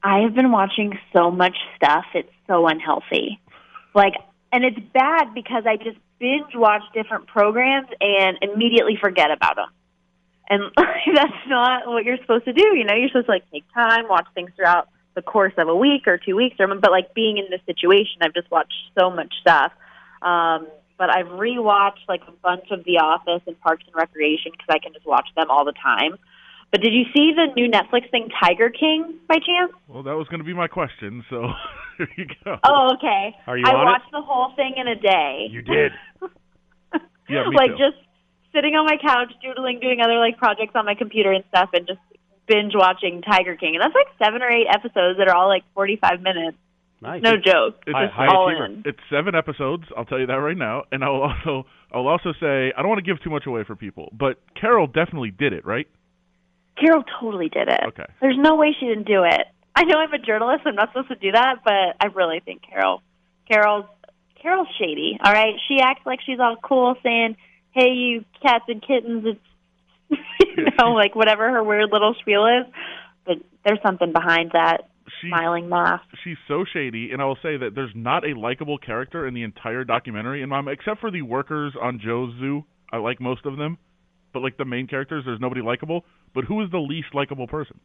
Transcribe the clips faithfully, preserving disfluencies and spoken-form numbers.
I have been watching so much stuff. It's so unhealthy. Like, and it's bad because I just binge watch different programs and immediately forget about them. And like, that's not what you're supposed to do. You know, you're supposed to like take time, watch things throughout the course of a week or two weeks. Or, but like being in this situation, I've just watched so much stuff. Um, but I've rewatched like a bunch of The Office and Parks and Recreation because I can just watch them all the time. But did you see the new Netflix thing, Tiger King, by chance? Well, that was going to be my question, so here you go. Oh, okay. Are you I on watched it? the whole thing in a day. You did. Yeah, me like too. just sitting on my couch, doodling, doing other like projects on my computer and stuff, and just binge watching Tiger King. And that's like seven or eight episodes that are all like forty-five minutes. Nice. No joke. It's High- just high all achiever. in. It's seven episodes. I'll tell you that right now. And I'll also I'll also say I don't want to give too much away for people, but Carol definitely did it, right? Carol totally did it. Okay. There's no way she didn't do it. I know I'm a journalist. I'm not supposed to do that, but I really think Carol, Carol's, Carol's shady. All right, she acts like she's all cool, saying, "Hey, you cats and kittens," it's you know, like whatever her weird little spiel is. But there's something behind that She, smiling laugh. she's so shady, and I will say that there's not a likable character in the entire documentary, and Mom, except for the workers on Joe's Zoo. I like most of them, but like the main characters, there's nobody likable. But who is the least likable person?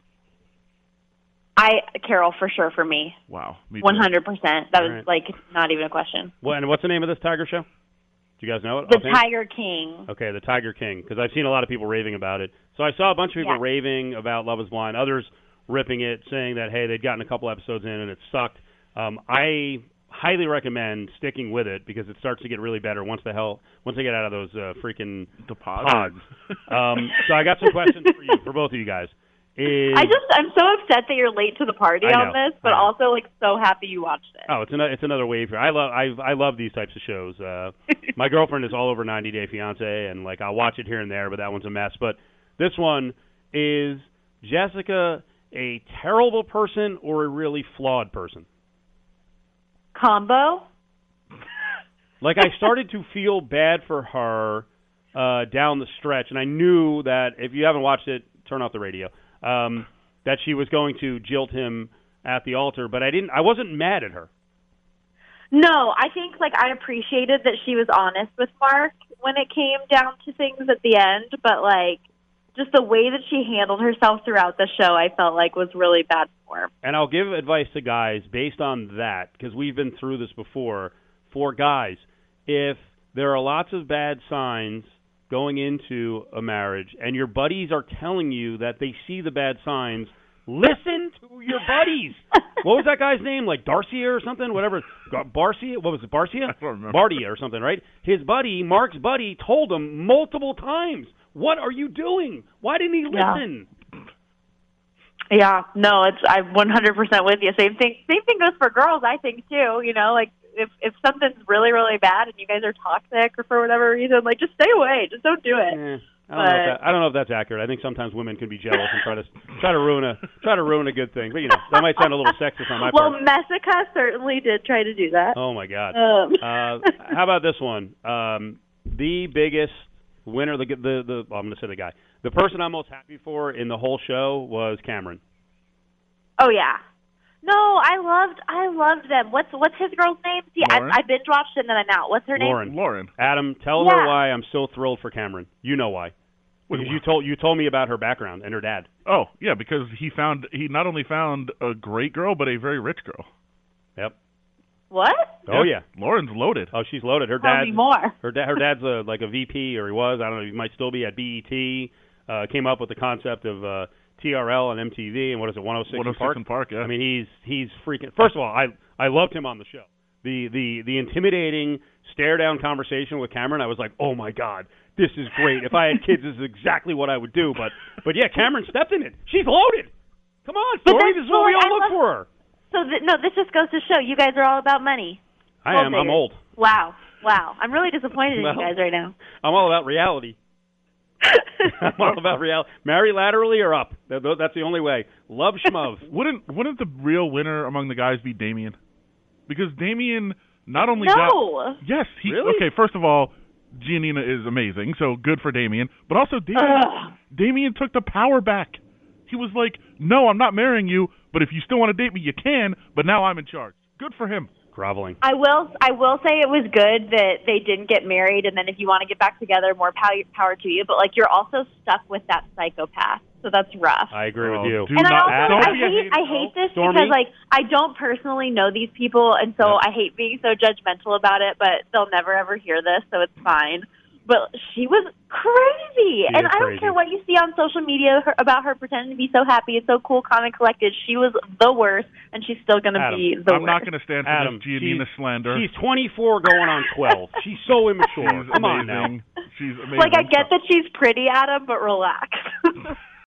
I Carol for sure for me. Wow, me too. One hundred percent. That All was right. like not even a question. What, and what's the name of this Tiger show? Do you guys know it? The offhand? Tiger King. Okay, the Tiger King, because I've seen a lot of people raving about it. So I saw a bunch of people Yeah. raving about Love is Blind, others ripping it, saying that, hey, they'd gotten a couple episodes in and it sucked. Um, I highly recommend sticking with it because it starts to get really better once the hell once they get out of those uh, freaking The pods. pods. um, so I got some questions for you, for both of you guys. Is, I just I'm so upset that you're late to the party I on know, this, but I know. also like so happy you watched it. Oh, it's another it's another wave here. I love I I love these types of shows. Uh, my girlfriend is all over ninety Day Fiance, and like I'll watch it here and there, but that one's a mess. But this one is Jessica a terrible person or a really flawed person? Combo. Like I started to feel bad for her uh, down the stretch, and I knew that if you haven't watched it, turn off the radio. Um, that she was going to jilt him at the altar, but I didn't. I wasn't mad at her. No, I think like I appreciated that she was honest with Mark when it came down to things at the end, but like just the way that she handled herself throughout the show, I felt like was really bad form. And I'll give advice to guys based on that, because we've been through this before. For guys, if there are lots of bad signs going into a marriage and your buddies are telling you that they see the bad signs, listen to your buddies. What was that guy's name? Like Darcia or something? Whatever. Barcia? What was it? Barcia? I don't remember. Bardia or something, right? His buddy, Mark's buddy, told him multiple times, what are you doing? Why didn't he Yeah. listen? Yeah, no, it's I'm one hundred percent with you. Same thing. Same thing goes for girls, I think too. You know, like if if something's really really bad and you guys are toxic or for whatever reason, like just stay away. Just don't do it. Eh, I don't, know if that, I don't know if that's accurate. I think sometimes women can be jealous and try to try to ruin a try to ruin a good thing. But you know, that might sound a little sexist on my Well, part. Messica certainly did try to do that. Oh my God. Um. Uh, how about this one? Um, the biggest winner, the the the well, I'm going to say the guy, the person I'm most happy for in the whole show was Cameron. Oh yeah. No, I loved I loved them. What's what's his girl's name? See, I, Lauren? I binge watched it and then I'm out. What's her name? Lauren. Lauren. Adam, tell Yeah. her why I'm so thrilled for Cameron. You know why? Because you told you told me about her background and her dad. Oh, yeah, because he found he not only found a great girl, but a very rich girl. Yep. What? Oh yeah. Lauren's loaded. Oh, she's loaded. Her Tell dad. me more. Her dad. Her dad's a, like a V P, or he was. I don't know. He might still be at B E T. Uh, came up with the concept of uh, T R L and M T V, and what is it, one oh six one oh in six Park? in Park, yeah. I mean, he's he's freaking. First of all, I I loved him on the show. The the the intimidating stare down conversation with Cameron. I was like, oh my God, this is great. If I had kids, this is exactly what I would do. But but yeah, Cameron stepped in it. She's loaded. Come on, But Story. that's This is what we what all I look love- for her. So th- no, this just goes to show you guys are all about money. I Gold am. I'm diggers. old. Wow, wow. I'm really disappointed in Well, you guys right now. I'm all about reality. I'm all about reality. Marry laterally or up. That- That's the only way. Love schmove. Wouldn't wouldn't the real winner among the guys be Damien? Because Damien not only No. got yes, he Really? okay. First of all, Giannina is amazing, so good for Damien. But also, Damien, Ugh. Damien took the power back. He was like, "No, I'm not marrying you, But if you still want to date me, you can. But now I'm in charge. Good for him. Groveling. I will. I will say it was good that they didn't get married, and then if you want to get back together, more pow- power to you. But like, you're also stuck with that psychopath, so that's rough. I agree Oh, with you. do And I not- also don't I be a hate hater. I hate this Stormy? because like I don't personally know these people, and so Yep. I hate being so judgmental about it. But they'll never ever hear this, so it's fine. But she was crazy, She and is I don't crazy. care what you see on social media her, about her pretending to be so happy and so cool, calm, and collected. She was the worst, and she's still going to Adam, be the I'm worst. not going to stand for Adam, this Giannina she's- slander. She's twenty-four going on twelve. She's so immature. She's Come on now. amazing. She's amazing. Like, I get that she's pretty, Adam, but relax.